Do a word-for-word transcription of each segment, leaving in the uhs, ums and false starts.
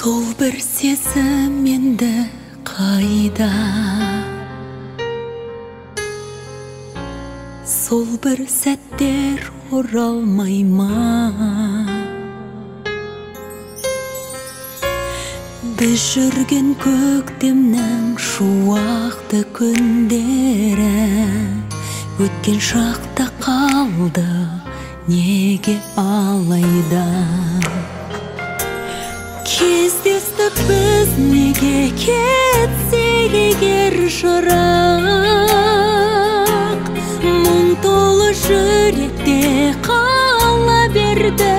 Сол бір сезім енді қайда, сол бір сәттер оралмай ма? Біз жүрген көктемнің шуақты күндері өткен шақта қалды неге алайда? Кездестік біз неге кетсек егер жырақ, мұң толы жүректе қала берді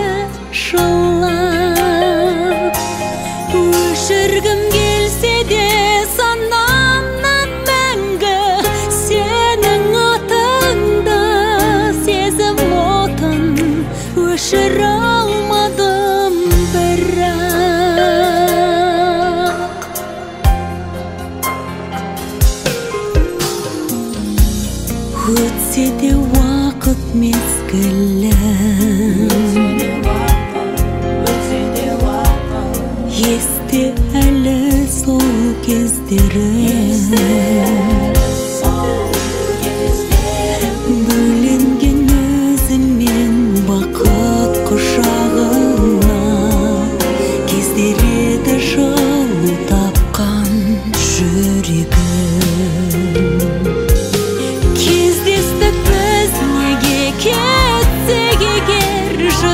жылап. Өшіргім келсе де санамнан мәңгі сенің атыңды, сезім отын өшіре алмадым бірақ. Өтсе де уақыт мезгілі, есте әлі сол кездері, бөленген өзіңмен бақыт құшағына, кездері еді жылу тапқан жүрегім. Кездестік біз неге кетсек егер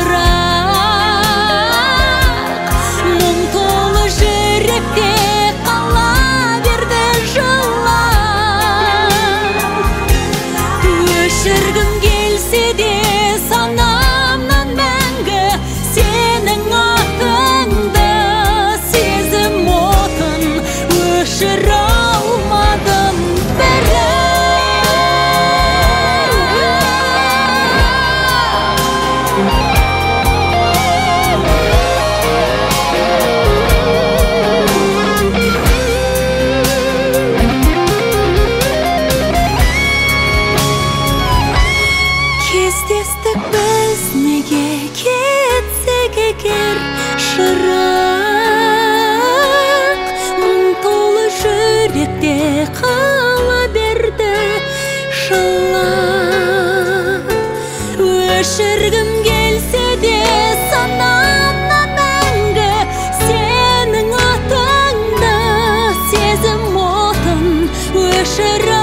жырақ, мұң толы жүректе қала берді жылап. Өшіргім келсе де санамнан мәңгі сенің атыңды, сезім отын өшіре алмадым бірақ. Кездестік біз неге кетсек егер жырақ, мұң толы жүректе қала берді жылап. Өшіргім келсе де санамнан мәңгі сенің атыңды, сезім отын өшіре